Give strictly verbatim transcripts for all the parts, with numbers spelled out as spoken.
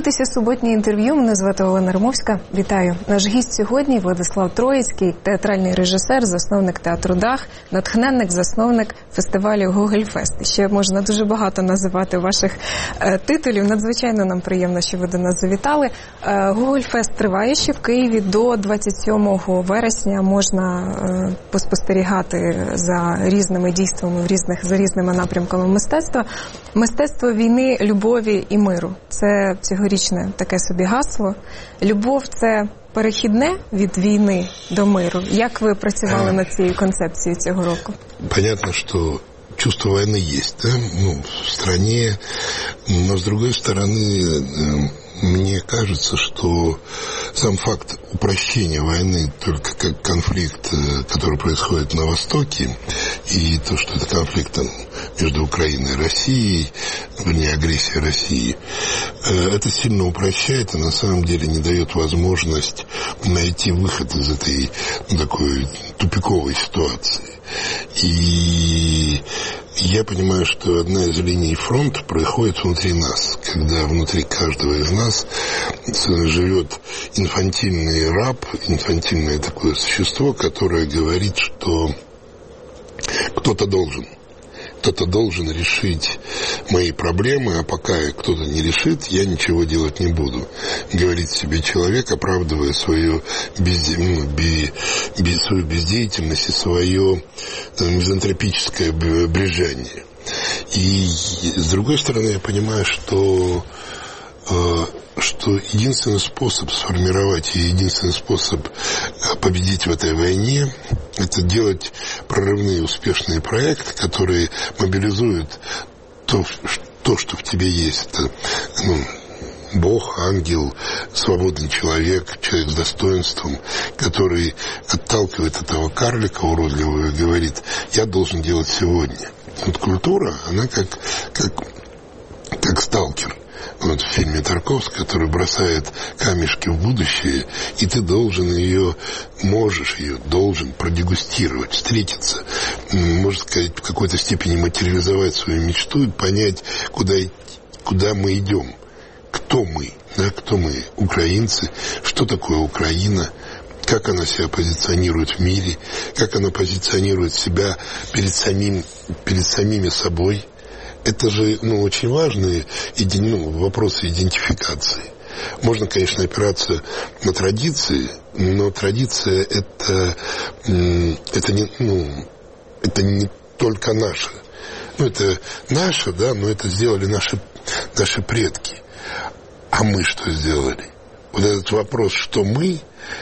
дивитеся суботнє інтерв'ю. Мене звати Олена Римовська. Вітаю. Наш гість сьогодні – Владислав Троїцький, театральний режисер, засновник театру «Дах», натхненник, засновник фестивалю «Гогольфест». Ще можна дуже багато називати ваших е, титулів. Надзвичайно нам приємно, що ви до нас завітали. Е, «Гогольфест» триває ще в Києві. До двадцять сьомого вересня можна е, поспостерігати за різними дійствами в різних, за різними напрямками мистецтва. Мистецтво війни, любові і миру. Це цьогорічне таке собі гасло. Любов – це перехідне від війни до миру. Як ви працювали над цією концепцією цього року? Понятно, что чувство войны есть, да, ну, в стране, но с другой стороны, мне кажется, что сам факт упрощения войны только как конфликт, который происходит на Востоке, и то, что это конфликт между Украиной и Россией, вернее, агрессия России, это сильно упрощает и на самом деле не дает возможность найти выход из этой, ну, такой тупиковой ситуации. И я понимаю, что одна из линий фронта происходит внутри нас, когда внутри каждого из нас живет инфантильный раб, инфантильное такое существо, которое говорит, что кто-то должен. Кто-то должен решить мои проблемы, а пока кто-то не решит, я ничего делать не буду. Говорит себе человек, оправдывая свою, без, ну, бе, без, свою бездеятельность и свое мизантропическое брежание. И с другой стороны, я понимаю, что что единственный способ сформировать и единственный способ победить в этой войне – это делать прорывные успешные проекты, которые мобилизуют то, то что в тебе есть. Это, ну, Бог, ангел, свободный человек, человек с достоинством, который отталкивает этого карлика уродливого и говорит: я должен делать сегодня. Вот культура, она как, как, как сталкер. Вот в фильме Тарковского, который бросает камешки в будущее, и ты должен ее, можешь ее, должен продегустировать, встретиться, можно сказать, в какой-то степени материализовать свою мечту и понять, куда, куда мы идем, кто мы, да, кто мы, украинцы, что такое Украина, как она себя позиционирует в мире, как она позиционирует себя перед, самим, перед самими собой. Это же, ну, очень важные, ну, вопросы идентификации. Можно, конечно, опираться на традиции, но традиция это, это, не, ну, это не только наша. Ну, это наше, да, но это сделали наши, наши предки. А мы что сделали? Вот этот вопрос, что мы,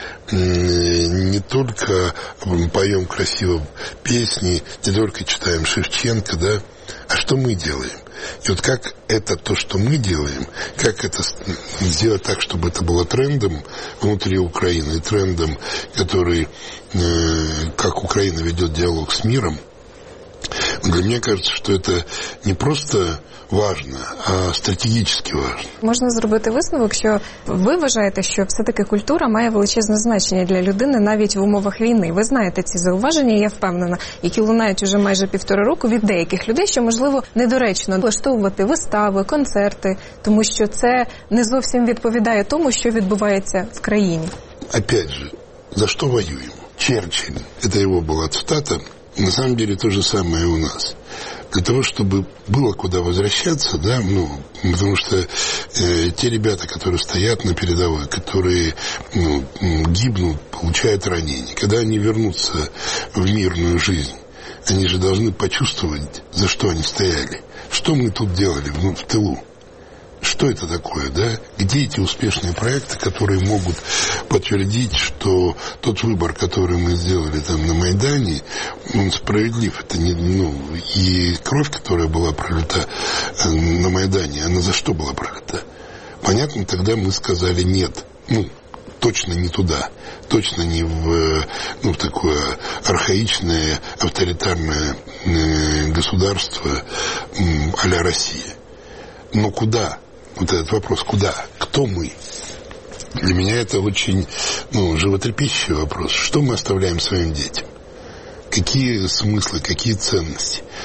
не только поем красиво песни, не только читаем Шевченко, да, а что мы делаем? И вот как это то, что мы делаем, как это сделать так, чтобы это было трендом внутри Украины, трендом, который, как Украина ведет диалог с миром, для меня кажется, что это не просто важно, а стратегічно важно. Можна зробити висновок, що ви вважаєте, що все-таки культура має величезне значення для людини навіть в умовах війни. Ви знаєте ці зауваження, я впевнена, які лунають уже майже півтора року від деяких людей, що, можливо, недоречно влаштовувати вистави, концерти, тому що це не зовсім відповідає тому, що відбувається в країні. Опять же, за что воюем? Черчилль, это его была цитата, на самом деле то же самое и у нас. Для того, чтобы было куда возвращаться, да, ну, потому что э, те ребята, которые стоят на передовой, которые, ну, гибнут, получают ранения, когда они вернутся в мирную жизнь, они же должны почувствовать, за что они стояли. Что мы тут делали, ну, в тылу? Что это такое, да? Где эти успешные проекты, которые могут подтвердить, что тот выбор, который мы сделали там на Майдане, он справедлив. Это не, ну, и кровь, которая была пролита на Майдане, она за что была пролита? Понятно, тогда мы сказали нет. Ну, точно не туда. Точно не в, ну, в такое архаичное, авторитарное государство а-ля Россия. Но куда? Вот этот вопрос, куда? Кто мы? Для меня это очень, ну, животрепещущий вопрос. Что мы оставляем своим детям? Какие смыслы, какие ценности?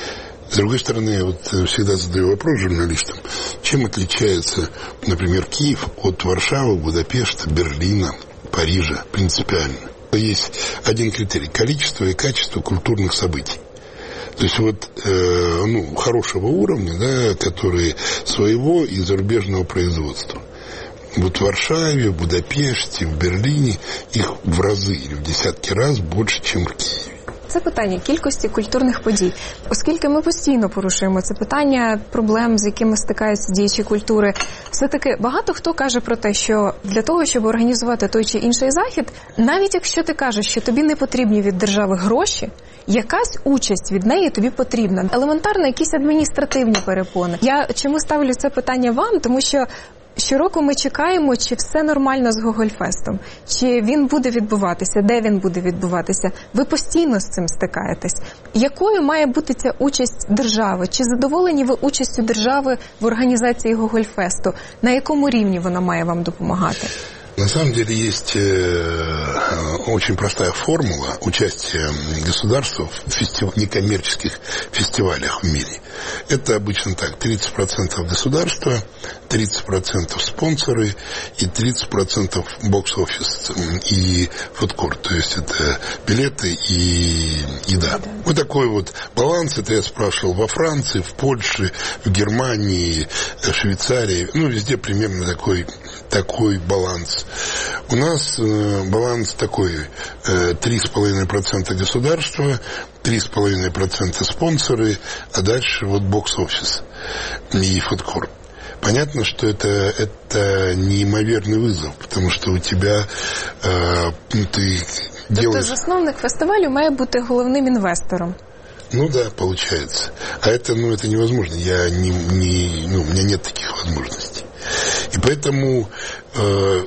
С другой стороны, вот всегда задаю вопрос журналистам, чем отличается, например, Киев от Варшавы, Будапешта, Берлина, Парижа принципиально. Есть один критерий – количество и качество культурных событий. То есть вот э, ну, хорошего уровня, да, которые своего и зарубежного производства. Вот в Варшаве, в Будапеште, в Берлине их в разы или в десятки раз больше, чем в Києві. Це питання кількості культурних подій. Оскільки ми постійно порушуємо це питання проблем, з якими стикаються діячі культури, все-таки багато хто каже про те, що для того, щоб організувати той чи інший захід, навіть якщо ти кажеш, що тобі не потрібні від держави гроші, якась участь від неї тобі потрібна. Елементарно якісь адміністративні перепони. Я чому ставлю це питання вам? Тому що щороку ми чекаємо, чи все нормально з Гогольфестом, чи він буде відбуватися, де він буде відбуватися. Ви постійно з цим стикаєтесь. Якою має бути ця участь держави? Чи задоволені ви участю держави в організації Гогольфесту? На якому рівні вона має вам допомагати? На самом деле есть э, очень простая формула участия государства в фестив... некоммерческих фестивалях в мире. Это обычно так: тридцать процентов государства, тридцать процентов спонсоры и тридцать процентов бокс-офис и фудкорт. То есть это билеты и еда. Вот такой вот баланс. Это я спрашивал во Франции, в Польше, в Германии, в Швейцарии. Ну, везде примерно такой, такой баланс. У нас э, баланс такой: три с половиной процента государства, три с половиной процента спонсоры, а дальше вот бокс-офис и фудкорт. Понятно, что это, это неимоверный вызов, потому что у тебя э, ну, ты делаешь... Тобто засновник фестивалю має бути головним інвестором. Ну да, получается. А это, ну, это невозможно. Я не, не, ну, у меня нет таких возможностей. И поэтому э,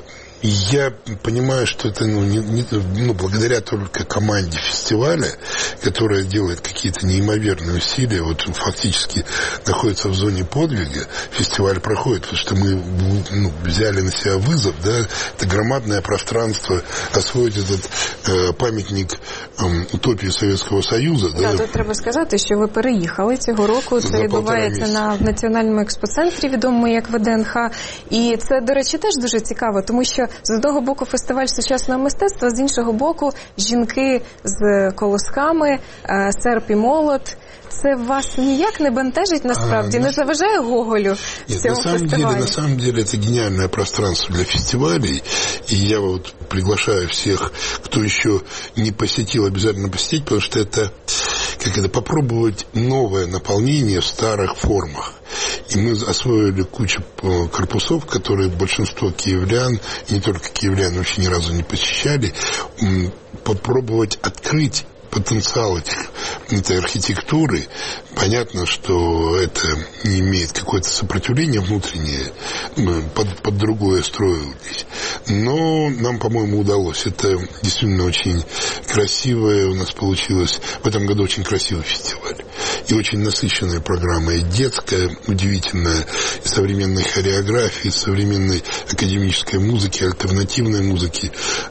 я понимаю, что это ну, не, не, ну, благодаря только команде фестиваля, которая делает какие-то неимоверные усилия, вот фактически находится в зоне подвига, фестиваль проходит, потому что мы ну, взяли на себя вызов, да, это громадное пространство, освоить этот э, памятник э, утопии Советского Союза. Да, да, тут треба сказати, що ви переїхали цього року, це відбувається на Національному експоцентрі, відомому як В Д Н Х, і це, до речі, теж дуже цікаво, тому що з одного боку фестиваль сучасного мистецтва, з іншого боку жінки з колосками, серп і молот. Це вас ніяк не бентежить насправді, а, не заважає Гоголю в цьому на самом фестивалі? Деле, на самом деле это гениальное пространство для фестивалей, и я вот приглашаю всех, кто еще не посетил, обязательно посетить, потому что это, как это, попробовать новое наполнение в старых формах. И мы освоили кучу корпусов, которые большинство киевлян, и не только киевлян, вообще ни разу не посещали, попробовать открыть потенциал этих, этой архитектуры. Понятно, что это не имеет какое-то сопротивление внутреннее, под, под другое строились. Но нам, по-моему, удалось. Это действительно очень красивое у нас получилось. В этом году очень красивый фестиваль. И очень насыщенная программа. И детская, удивительная, и современной хореографии, и современной академической музыки, альтернативной музыки.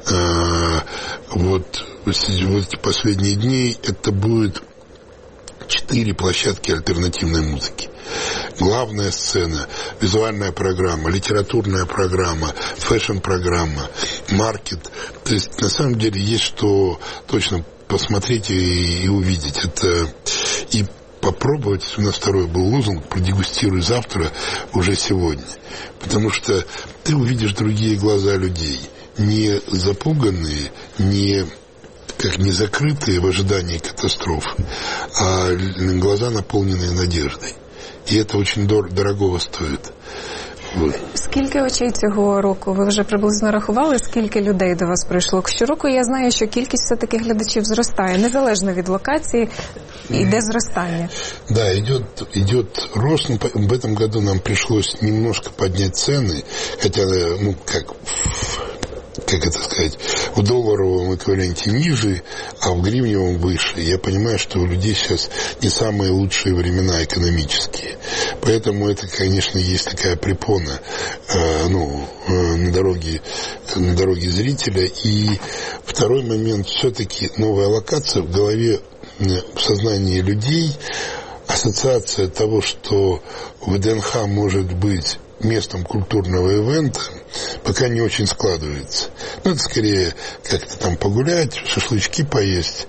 Вот в эти последние дни это будет четыре площадки альтернативной музыки. Главная сцена, визуальная программа, литературная программа, фэшн-программа, маркет. То есть, на самом деле, есть что точно посмотреть и, и увидеть. Это и попробовать. У нас второй был лозунг: продегустируй завтра, уже сегодня. Потому что ты увидишь другие глаза людей. Не запуганные, не... как не закрытые в ожидании катастрофы, а глаза, наполненные надеждой. І це дуже дорого стоїть. Вот. Скільки очей цього року? Ви вже приблизно рахували, скільки людей до вас прийшло? Щороку я знаю, що кількість все-таки глядачів зростає, незалежно від локації, йде зростання. Да, идет, идет рост. В этом году нам пришлось немножко поднять цены, хотя, ну, как... как это сказать, в долларовом эквиваленте ниже, а в гривневом выше. Я понимаю, что у людей сейчас не самые лучшие времена экономические. Поэтому это, конечно, есть такая препона э, ну, э, на дороге, на дороге зрителя. И второй момент, все-таки новая локация в голове, в сознании людей, ассоциация того, что ВДНХ может быть местом культурного ивента, пока не очень складывается. Ну, это скорее как-то там погулять, шашлычки поесть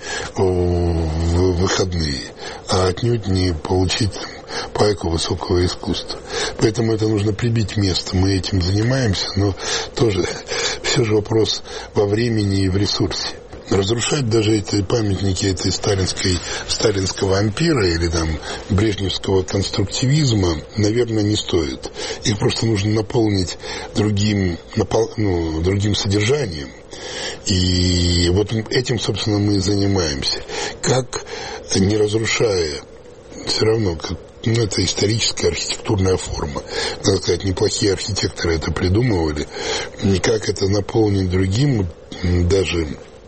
в выходные, а отнюдь не получить там пайку высокого искусства. Поэтому это нужно прибить место. Мы этим занимаемся, но тоже все же вопрос во времени и в ресурсе. Разрушать даже эти памятники этой сталинской, сталинского ампира или там брежневского конструктивизма, наверное, не стоит. Их просто нужно наполнить другим, напол, ну, другим содержанием. И вот этим, собственно, мы и занимаемся. Как, не разрушая, все равно, как ну, это историческая архитектурная форма. Надо сказать, неплохие архитекторы это придумывали. Как это наполнить другим, даже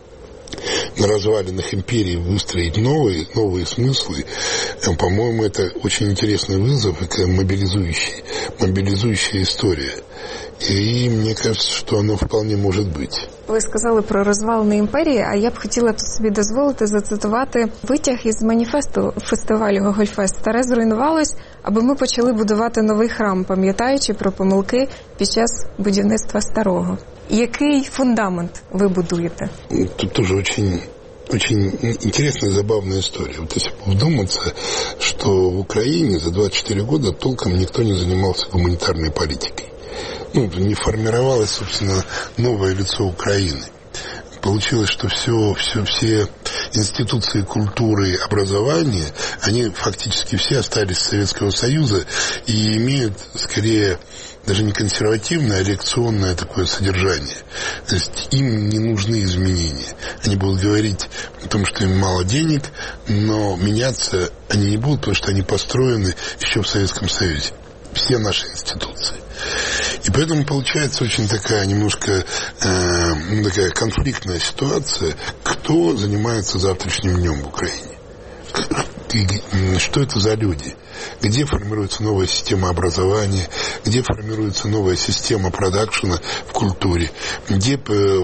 на развалинах империи выстроить новые, новые смыслы, по-моему, это очень интересный вызов и мобилизующий, мобилизующая история. І мені кажется, що воно вполне може бути. Ви сказали про розвалини імперії, а я б хотіла тут собі дозволити зацитувати витяг із маніфесту фестивалю Гогольфест. Старе зруйнувалось, аби ми почали будувати новий храм, пам'ятаючи про помилки під час будівництва старого. Який фундамент ви будуєте? Тут тоже очень, очень интересная, забавная история. Вот если вдуматься, что в Украине за двадцать четыре года толком никто не занимался гуманитарной политикой. Ну, не формировалось, собственно, новое лицо Украины. Получилось, что все, все, все институции культуры и образования, они фактически все остались из Советского Союза и имеют, скорее, даже не консервативное, а лекционное такое содержание. То есть им не нужны изменения. Они будут говорить о том, что им мало денег, но меняться они не будут, потому что они построены еще в Советском Союзе. Все наши институции. И поэтому получается очень такая немножко э, такая конфликтная ситуация, кто занимается завтрашним днем в Украине. Что это за люди? Где формируется новая система образования, где формируется новая система продакшена в культуре, где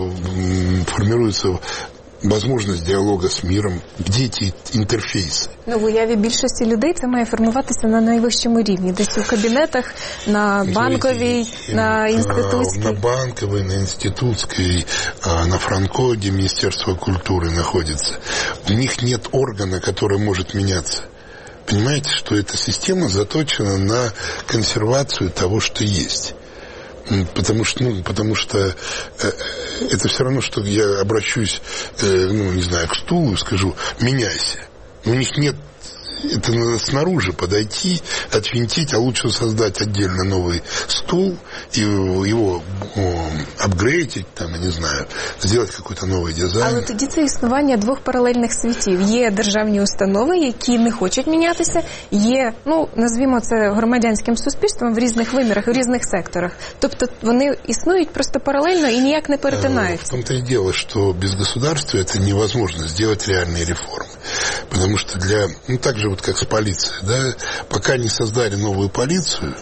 формируется можливість діалогу з миром, де ті інтерфейси. Ну, в уяві більшості людей це має формуватися на найвищому рівні, десь у кабінетах, на банковій, на інститутській. На банковій, на інститутській, на Франко, де Міністерство культури знаходиться. У них нет органа, который может меняться. Понимаете, что эта система заточена на консервацию того, что есть. Потому что, ну, потому что э, это все равно, что я обращусь, э, ну, не знаю, к стулу и скажу, меняйся. У них нет, это надо снаружи подойти, отвинтить, а лучше создать отдельно новый стул и его о, апгрейдить, там, я не знаю, сделать какой-то новый дизайн. Але тоді це існування двох паралельних світів. Є державні установи, які не хочуть мінятися, є, ну, назвімо це громадянським суспільством в різних вимірах, в різних секторах. Тобто вони існують просто паралельно і ніяк не перетинаються. В том-то и дело, что без государства это невозможно сделать реальные реформы. Потому что для, ну, так же вот как с полицией, да, пока не создали новую полицию,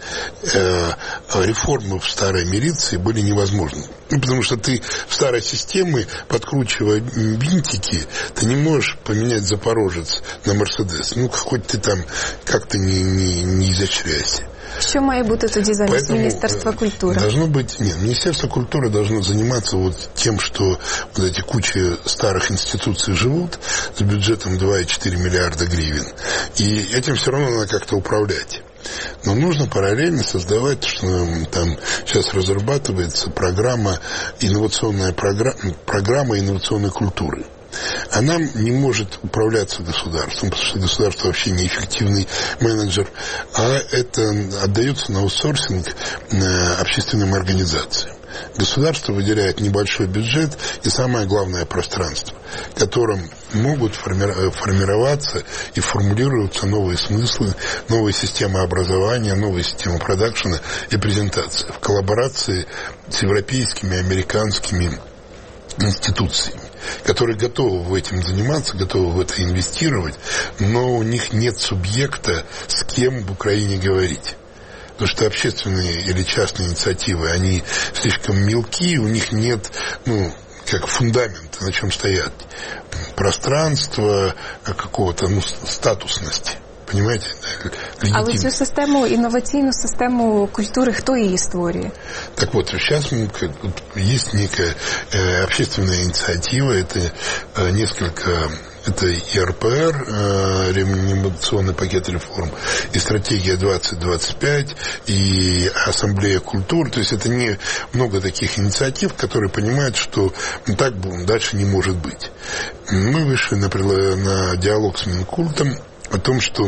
э, реформы в старой милиции были невозможны. Ну, потому что ты в старой системе, подкручивая винтики, ты не можешь поменять Запорожец на Мерседес. Ну, хоть ты там как-то не, не, не изощряйся. Що має бути тоді замість Міністерства культури? Должно быть, нет, Министерство культуры должно заниматься вот тем, что вот эти кучи старых институций живут с бюджетом два и четыре миллиарда гривен. И этим все равно надо как-то управлять. Но нужно параллельно создавать, что там сейчас разрабатывается программа, инновационная программа, программа инновационной культуры. Она не может управляться государством, потому что государство вообще неэффективный менеджер, а это отдается на аутсорсинг общественным организациям. Государство выделяет небольшой бюджет и самое главное пространство, в котором могут формироваться и формулироваться новые смыслы, новые системы образования, новые системы продакшена и презентации в коллаборации с европейскими, американскими институциями, которые готовы в этим заниматься, готовы в это инвестировать, но у них нет субъекта, с кем в Украине говорить. Потому что общественные или частные инициативы, они слишком мелкие, у них нет, ну, как фундамента, на чем стоят. Пространство какого-то, ну, статусности. понимаете? Але цю систему, інноваційну систему культури, хто її створює? Так вот, сейчас есть некая э, общественная инициатива, это э, несколько... Это и эр пэ эр, э, реанимационный пакет реформ, и стратегия двадцать двадцать пять, и ассамблея культур. То есть это не много таких инициатив, которые понимают, что так дальше не может быть. Мы вышли на, на диалог с Минкультом о том, что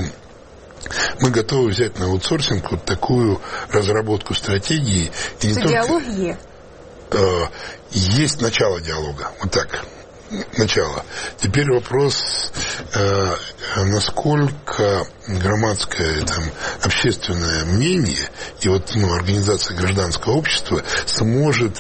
мы готовы взять на аутсорсинг вот такую разработку стратегии. И не только... диалог есть? Э, есть начало диалога. Вот так. Начало. Теперь вопрос, э, насколько громадское там, общественное мнение и вот, ну, организация гражданского общества сможет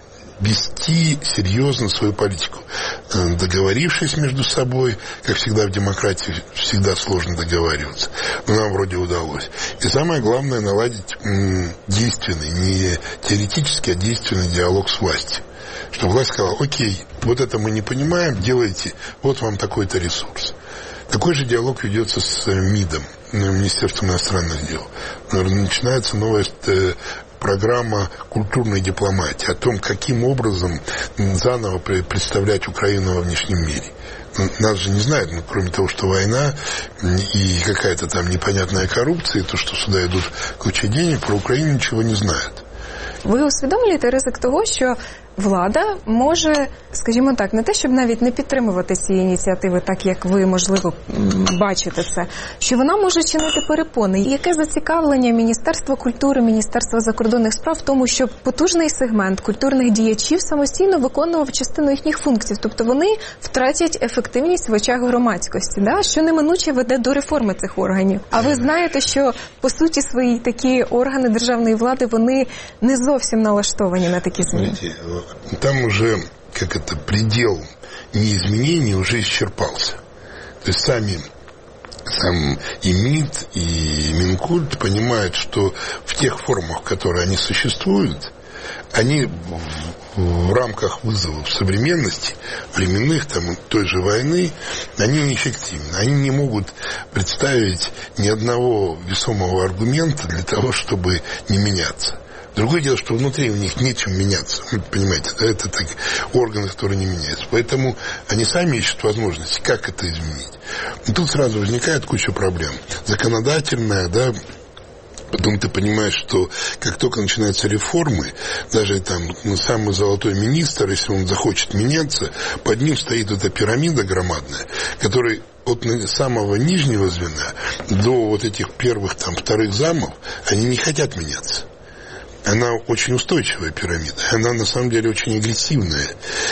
вести серьезно свою политику, договорившись между собой, как всегда в демократии всегда сложно договариваться, но нам вроде удалось. И самое главное, наладить м, действенный, не теоретический, а действенный диалог с властью. Чтобы власть сказала: окей, вот это мы не понимаем, делайте, вот вам такой-то ресурс. Такой же диалог ведется с МИДом, Министерством иностранных дел. Начинается новая программа культурной дипломатии о том, каким образом заново представлять Украину во внешнем мире. Нас же не знают, ну, кроме того, что война и какая-то там непонятная коррупция, и то, что сюда идут куча денег, про Украину ничего не знают. Ви усвідомлюєте ризик того, що влада може, скажімо так, не те, щоб навіть не підтримувати ці ініціативи, так як ви, можливо, бачите це, що вона може чинити перепони. І яке зацікавлення Міністерства культури, Міністерства закордонних справ в тому, щоб потужний сегмент культурних діячів самостійно виконував частину їхніх функцій. Тобто вони втратять ефективність в очах громадськості, да? Що неминуче веде до реформи цих органів. А ви знаєте, що, по суті, свої такі органи державної влади, вони не зовсім налаштовані на такі зміни. Там уже, как это, предел неизменений уже исчерпался. То есть сами, сам и МИД, и Минкульт понимают, что в тех формах, в которых они существуют, они в, в рамках вызовов современности, временных, там, той же войны, они неэффективны. Они не могут представить ни одного весомого аргумента для того, чтобы не меняться. Другое дело, что внутри у них нечем меняться. Вы понимаете, да, это так, органы, которые не меняются. Поэтому они сами ищут возможности, как это изменить. И тут сразу возникает куча проблем. Законодательная, да, потом ты понимаешь, что как только начинаются реформы, даже там ну, самый золотой министр, если он захочет меняться, под ним стоит эта пирамида громадная, которая от самого нижнего звена до вот этих первых, там, вторых замов, они не хотят меняться. Она очень устойчивая пирамида, она на самом деле очень агрессивная.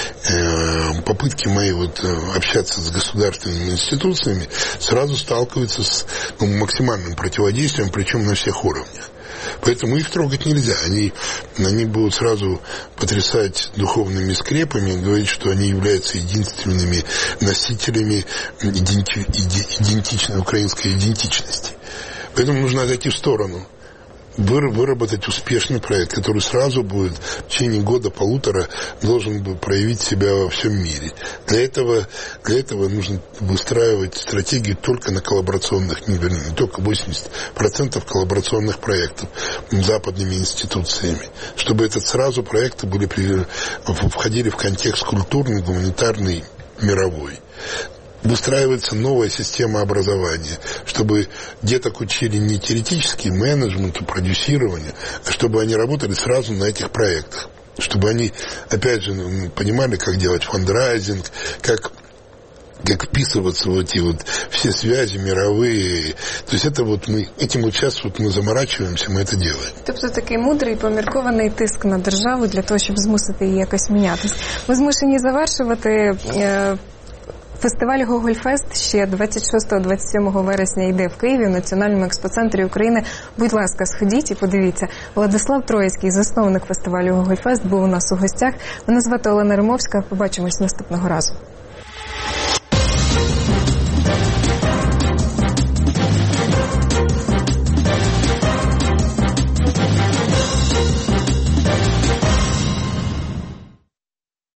Попытки мои вот общаться с государственными институциями сразу сталкиваются с ну, максимальным противодействием, причем на всех уровнях. Поэтому их трогать нельзя. Они, они будут сразу потрясать духовными скрепами и говорить, что они являются единственными носителями иденти, идентичной украинской идентичности. Поэтому нужно отойти в сторону. Выработать успешный проект, который сразу будет в течение года-полутора должен бы проявить себя во всем мире. Для этого, для этого нужно выстраивать стратегию только на коллаборационных, не, вернее, не только восемьдесят процентов коллаборационных проектов с западными институциями, чтобы это сразу проекты были, входили в контекст культурный, гуманитарный, мировой. Выстраивается новая система образования, чтобы деток учили не теоретически менеджменту, продюсированию, а чтобы они работали сразу на этих проектах. Чтобы они, опять же, понимали, как делать фандрайзинг, как, как вписываться в эти вот все связи мировые. То есть это вот мы, этим вот сейчас вот мы заморачиваемся, мы это делаем. Тобто такий мудрий, поміркований тиск на державу для того, щоб змусити її якось мінятись. Ми змушені завершувати... Е- Фестиваль «Гогольфест» ще двадцять шостого - двадцять сьомого вересня йде в Києві, в Національному експоцентрі України. Будь ласка, сходіть і подивіться. Владислав Троїцький, засновник фестивалю «Гогольфест», був у нас у гостях. Мене звати Олена Римовська. Побачимось наступного разу.